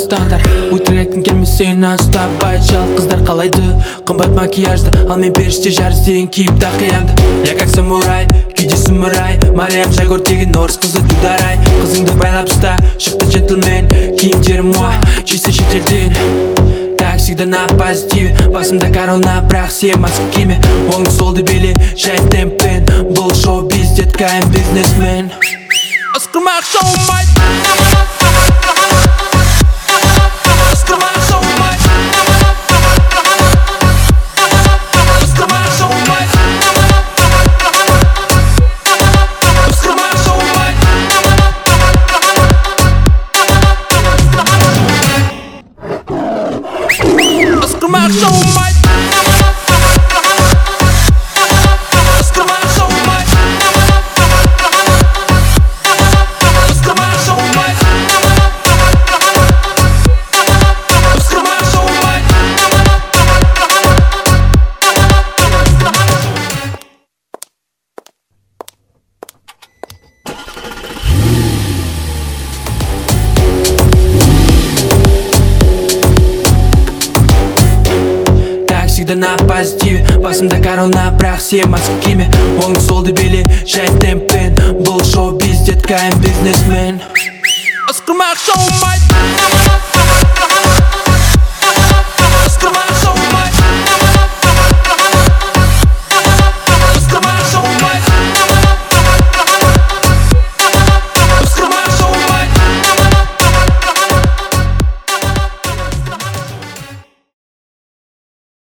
стандарт. Өтірік айткың келмесе сені ұстапай. Жал қыздар қалайды қымбат макияжды, ал мен періште жарыс деген киіп тақиямды. Я как самурай, кейде самурай. Мариям Жайгор деген орыс қызы дударай. Қызыңды байлап ұста, шықты джентльмен. Киімдерім муа, чисто шетелден. Так всегда на позитиве, басымда корона, бірақ сен маска киме. Оң солды биле, жай темппен. Бұл шоу-биз, детка, I'm бизнесмен. Ысқырмақ шоу-май. Всегда на позитиве, басымда корона, бірақ сен маска киме. Оң солды биле, жай темппен. Бұл шоу-биз, детка, I'm бизнесмен. Ысқырмақ шоу-май.